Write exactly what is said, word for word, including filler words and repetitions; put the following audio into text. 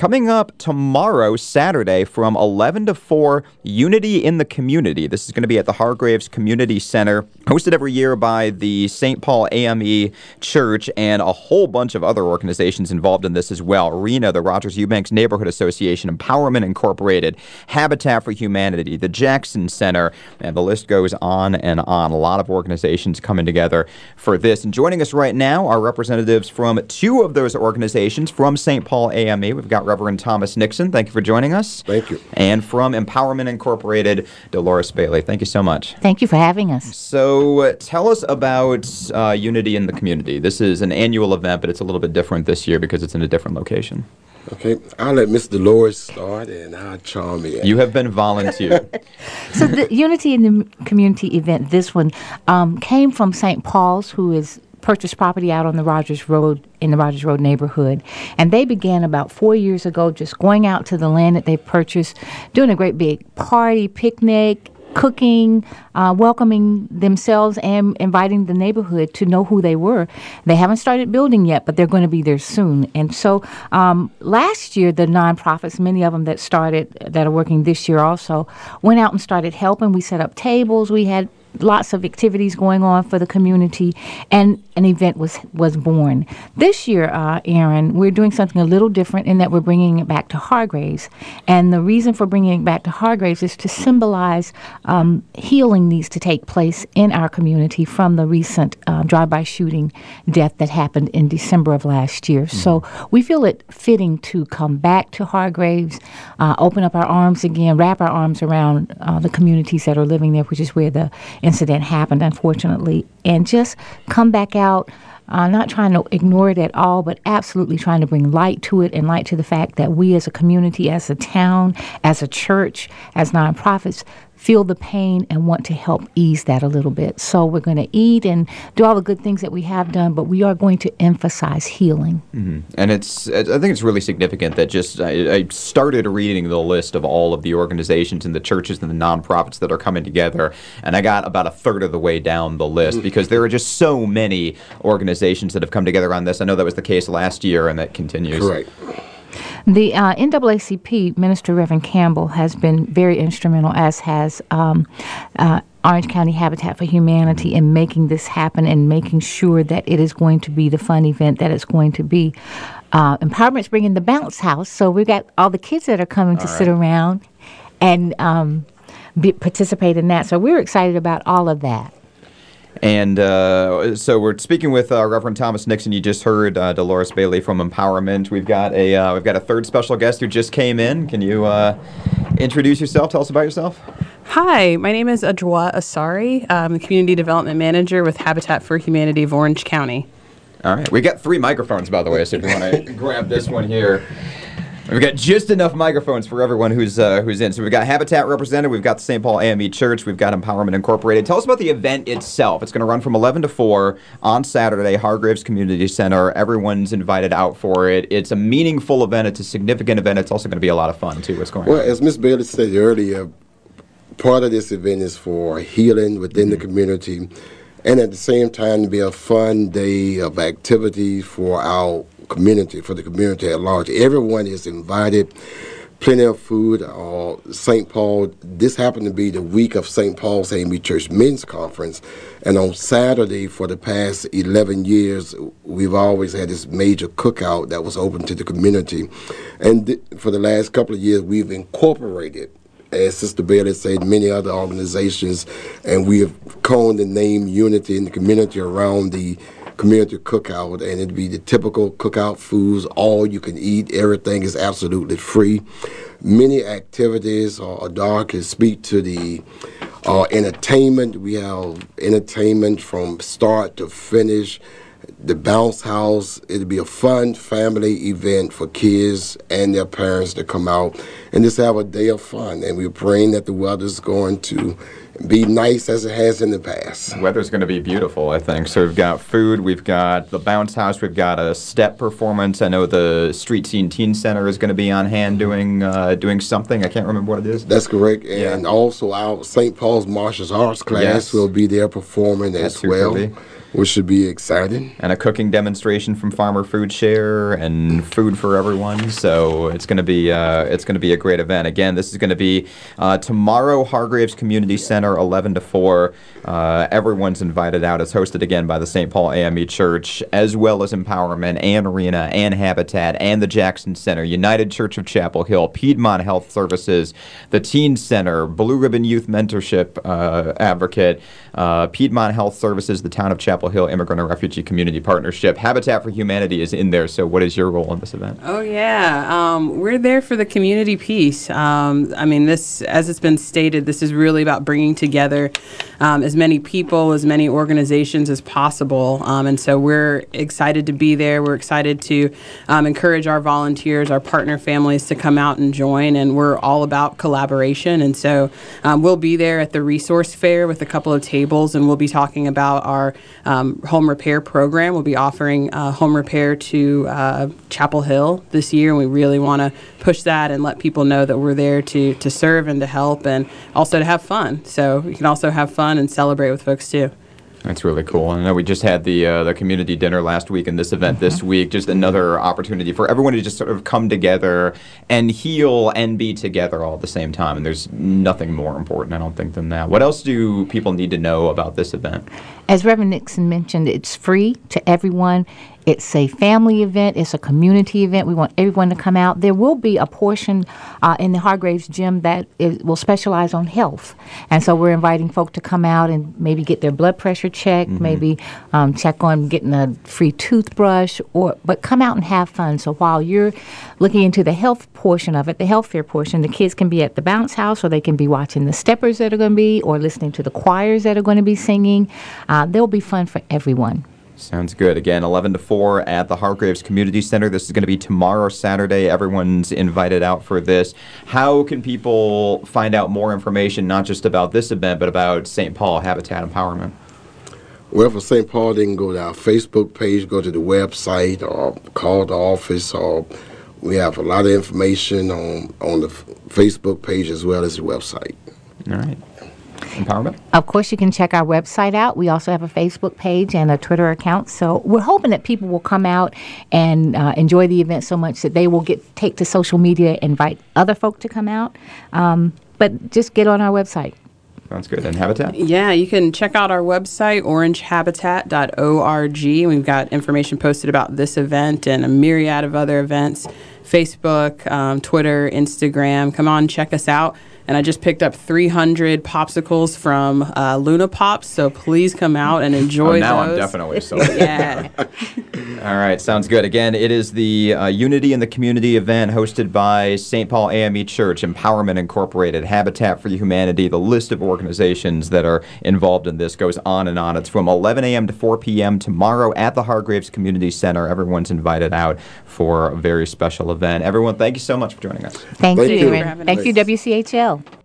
coming up tomorrow, Saturday, from eleven to four, Unity in the Community. This is going to be at the Hargraves Community Center, hosted every year by the Saint Paul A M E Church and a whole bunch of other organizations involved in this as well. R E N A, the Rogers Eubanks Neighborhood Association, Empowerment Incorporated, Habitat for Humanity, the Jackson Center, and the list goes on and on. A lot of organizations coming together for this. And joining us right now are representatives from two of those organizations. From Saint Paul A M E, we've got Reverend Thomas Nixon. Thank you for joining us. Thank you. And from Empowerment Incorporated, Dolores Bailey. Thank you so much. Thank you for having us. So uh, tell us about uh, Unity in the Community. This is an annual event, but it's a little bit different this year because it's in a different location. Okay, I'll let Miss Dolores start, and I'll charm you. You have been volunteered. So the Unity in the Community event, this one, um, came from Saint Paul's, who is purchased property out on the Rogers Road, in the Rogers Road neighborhood. And they began about four years ago just going out to the land that they purchased, doing a great big party, picnic, cooking, uh, welcoming themselves and inviting the neighborhood to know who they were. They haven't started building yet, but they're going to be there soon. And so um, last year, the nonprofits, many of them that started, that are working this year also, went out and started helping. We set up tables. We had lots of activities going on for the community, and an event was was born. This year, uh, Aaron, we're doing something a little different in that we're bringing it back to Hargraves. And the reason for bringing it back to Hargraves is to symbolize um, healing needs to take place in our community from the recent uh, drive-by shooting death that happened in December of last year. Mm-hmm. So we feel it fitting to come back to Hargraves, uh, open up our arms again, wrap our arms around uh, the communities that are living there, which is where the incident happened, unfortunately, and just come back out, uh, not trying to ignore it at all, but absolutely trying to bring light to it and light to the fact that we as a community, as a town, as a church, as nonprofits, feel the pain and want to help ease that a little bit. So we're going to eat and do all the good things that we have done, but we are going to emphasize healing. Mm-hmm. And it's, I think it's really significant that just, I, I started reading the list of all of the organizations and the churches and the nonprofits that are coming together, and I got about a third of the way down the list because there are just so many organizations that have come together on this. I know that was the case last year, and that continues. Correct. The uh, N double A C P, Minister Reverend Campbell, has been very instrumental, as has um, uh, Orange County Habitat for Humanity, in making this happen and making sure that it is going to be the fun event that it's going to be. Uh, Empowerment's bringing the bounce house, so we've got all the kids that are coming all to right. sit around and um, be, participate in that. So we're excited about all of that. And uh, so we're speaking with uh, Reverend Thomas Nixon. You just heard uh, Dolores Bailey from Empowerment. We've got a uh, we've got a third special guest who just came in. Can you uh, introduce yourself? Tell us about yourself. Hi, my name is Adwa Asari. I'm the Community Development Manager with Habitat for Humanity of Orange County. All right. We got three microphones, by the way, so if you want to grab this one here. We've got just enough microphones for everyone who's uh, who's in. So we've got Habitat represented, we've got the Saint Paul A M E Church, we've got Empowerment Incorporated. Tell us about the event itself. It's going to run from eleven to four on Saturday, Hargraves Community Center. Everyone's invited out for it. It's a meaningful event. It's a significant event. It's also going to be a lot of fun, too. What's going well, on? Well, as Miz Bailey said earlier, part of this event is for healing within mm-hmm. the community, and at the same time, to be a fun day of activity for our community, for the community at large. Everyone is invited, plenty of food. Uh, Saint Paul, this happened to be the week of Saint Paul's A M E Church Men's Conference, and on Saturday for the past eleven years, we've always had this major cookout that was open to the community. And th- for the last couple of years, we've incorporated, as Sister Bailey said, many other organizations, and we have coined the name Unity in the community around the community cookout, and it'd be the typical cookout foods, all you can eat, everything is absolutely free. Many activities, uh, Adar can speak to the uh, entertainment. We have entertainment from start to finish. The bounce house, it'll be a fun family event for kids and their parents to come out and just have a day of fun. And we're praying that the weather's going to be nice as it has in the past. The weather's going to be beautiful, I think. So we've got food, we've got the bounce house, we've got a step performance. I know the Street Scene Teen Center is going to be on hand doing uh, doing something. I can't remember what it is. That's correct. And yeah. also our Saint Paul's Martial Arts class yes. will be there performing That's as well. which should be exciting. And a cooking demonstration from Farmer Food Share and food for everyone. So it's going to be uh, it's going to be a great event. Again, this is going to be uh, tomorrow, Hargraves Community Center, eleven to four. Uh, everyone's invited out. It's hosted again by the Saint Paul A M E Church, as well as Empowerment and Arena and Habitat and the Jackson Center, United Church of Chapel Hill, Piedmont Health Services, the Teen Center, Blue Ribbon Youth Mentorship uh, Advocate, uh, Piedmont Health Services, the Town of Chapel Hill Immigrant and Refugee Community Partnership. Habitat for Humanity is in there. So what is your role in this event? Oh, yeah. Um, we're there for the community piece. Um, I mean, this, as it's been stated, this is really about bringing together um, as many people, as many organizations as possible. Um, and so we're excited to be there. We're excited to um, encourage our volunteers, our partner families to come out and join. And we're all about collaboration. And so um, we'll be there at the resource fair with a couple of tables, and we'll be talking about our um, home repair program. We'll be offering uh, home repair to uh, Chapel Hill this year, and we really want to push that and let people know that we're there to to serve and to help, and also to have fun. So we can also have fun and celebrate with folks too. That's really cool. I know we just had the uh, the community dinner last week and this event mm-hmm. this week. Just another opportunity for everyone to just sort of come together and heal and be together all at the same time. And there's nothing more important, I don't think, than that. What else do people need to know about this event? As Reverend Nixon mentioned, it's free to everyone. It's a family event. It's a community event. We want everyone to come out. There will be a portion uh, in the Hargraves Gym that is, will specialize on health. And so we're inviting folk to come out and maybe get their blood pressure checked, mm-hmm. maybe um, check on getting a free toothbrush, or but come out and have fun. So while you're looking into the health portion of it, the health fair portion, the kids can be at the bounce house, or they can be watching the steppers that are going to be, or listening to the choirs that are going to be singing. Uh, there will be fun for everyone. Sounds good. Again, eleven to four at the Hargraves Community Center. This is going to be tomorrow, Saturday. Everyone's invited out for this. How can people find out more information, not just about this event, but about Saint Paul Habitat Empowerment? Well, for Saint Paul, they can go to our Facebook page, go to the website, or call the office. Or we have a lot of information on, on the Facebook page as well as the website. All right. Empowerment? Of course, you can check our website out. We also have a Facebook page and a Twitter account. So we're hoping that people will come out and uh, enjoy the event so much that they will get take to social media, invite other folk to come out. Um, but just get on our website. Sounds good. And Habitat? Yeah, you can check out our website, orange habitat dot org. We've got information posted about this event and a myriad of other events. Facebook, um, Twitter, Instagram. Come on, check us out. And I just picked up three hundred popsicles from uh, Luna Pops, so please come out and enjoy oh, now those. I'm definitely sold. Yeah. All right, sounds good. Again, it is the uh, Unity in the Community event hosted by Saint Paul A M E Church, Empowerment Incorporated, Habitat for Humanity. The list of organizations that are involved in this goes on and on. It's from eleven a.m. to four p.m. tomorrow at the Hargraves Community Center. Everyone's invited out for a very special event. Everyone, thank you so much for joining us. Thank, Thank you. you. And thank you, W C H L.